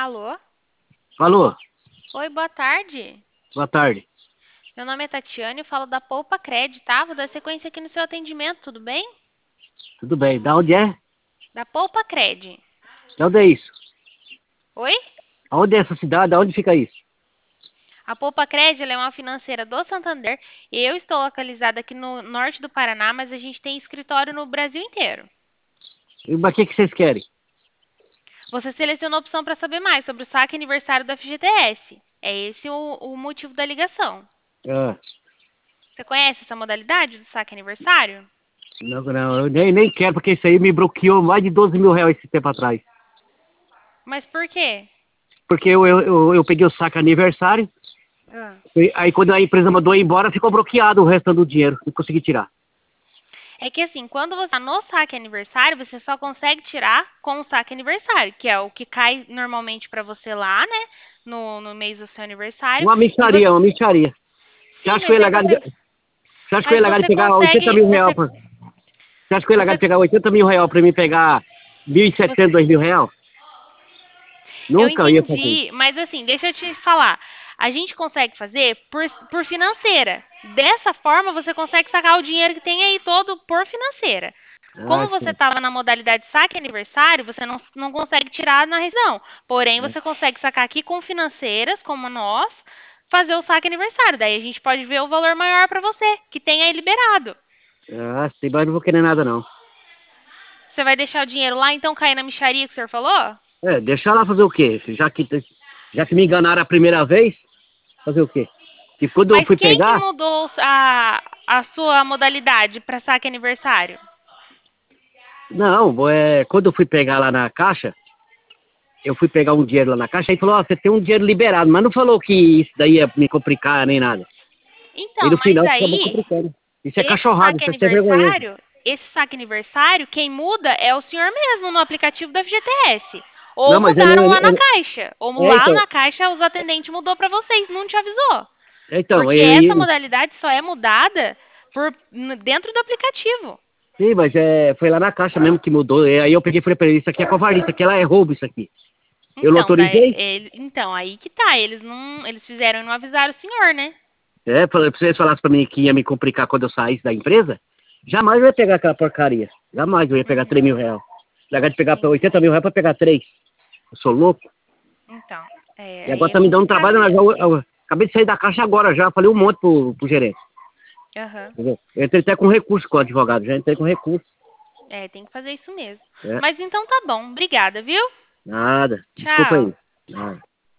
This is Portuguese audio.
Alô? Alô, Oi, boa tarde. boa tarde. Meu nome é Tatiane, eu falo da Poupa Cred, tá? Vou dar sequência aqui no seu atendimento, tudo bem? Tudo bem? Da onde é? Da Poupa Cred. Da onde é isso? Oi? Aonde é essa cidade? Aonde fica isso? A Poupa Cred, ela é uma financeira do Santander. Eu estou localizada aqui no norte do Paraná, mas a gente tem escritório no Brasil inteiro. Mas o que vocês querem? Você selecionou a opção para saber mais sobre o saque aniversário do FGTS. É esse o motivo da ligação. Ah, Você conhece essa modalidade do saque aniversário? não, eu nem quero, porque isso aí me bloqueou mais de 12 mil reais esse tempo atrás. Mas por quê? Porque eu peguei o saque aniversário, Ah. e aí quando a empresa mandou ir embora, ficou bloqueado o restante do dinheiro. Não consegui tirar. É que assim, quando você tá no saque aniversário, você só consegue tirar com o saque aniversário, que é o que cai normalmente pra você lá, né? No mês do seu aniversário. Uma E você. mixaria, uma mixaria. Você Sim, acha que eu ia largar de, você acha que eu ia mas largar de você pegar 80 consegue. mil reais? Você acha que eu ia largar de Você, pegar 80 mil reais pra mim pegar 1.700, você 2.000 reais? Eu Nunca eu ia fazer isso. entendi, mas assim, deixa eu te falar. A gente consegue fazer por financeira. Dessa forma, você consegue sacar o dinheiro que tem aí todo por financeira. Ah, Como você sim. estava na modalidade saque aniversário, você não consegue tirar na rescisão. Porém, você consegue sacar aqui com financeiras, como nós, fazer o saque aniversário. Daí a gente pode ver o valor maior para você, que tem aí liberado. Ah, sim, mas não vou querer nada, não. Você vai deixar o dinheiro lá, então cair na mixaria que o senhor falou? É, deixa lá fazer o quê? Já que me enganaram a primeira vez, fazer o quê? Que quando eu Mas fui quem que pegar, mudou a sua modalidade para saque aniversário? não, quando eu fui pegar lá na caixa, eu fui pegar um dinheiro lá na caixa, aí falou, ó, você tem um dinheiro liberado, mas não falou que isso daí ia me complicar nem nada. Aí Então, no mas final acabou aí, complicando. Isso é esse cachorrado, saque isso é ser vergonhoso. aniversário, esse saque aniversário, quem muda é o senhor mesmo no aplicativo da FGTS. Ou Não, mas eu não. mudaram lá na caixa. Ou É, lá então. na caixa os atendentes mudou para vocês, não te avisou. Então, Porque essa modalidade só é mudada dentro do aplicativo. sim, mas foi lá na caixa mesmo que mudou. Aí eu peguei e falei pra ele, isso aqui é covardia, isso aqui ela é roubo, isso aqui. Eu não autorizei. Então, aí que tá. Eles fizeram e não avisaram o senhor, né? Se vocês falassem pra mim que ia me complicar quando eu saísse da empresa, jamais eu ia pegar aquela porcaria. Jamais eu ia pegar 3 Uhum, mil reais. Largar de pegar entendi. 80 mil reais pra pegar 3. Eu sou louco. Então, E aí agora é tá me dando complicado trabalho, mesmo. eu acabei de sair da caixa agora já, falei um monte pro gerente. Aham. Entendeu? Eu entrei até com recurso com o advogado, já entrei com recurso. É, tem que fazer isso mesmo. É, Mas então tá bom. Obrigada, viu? nada, desculpa Tchau. aí. Nada.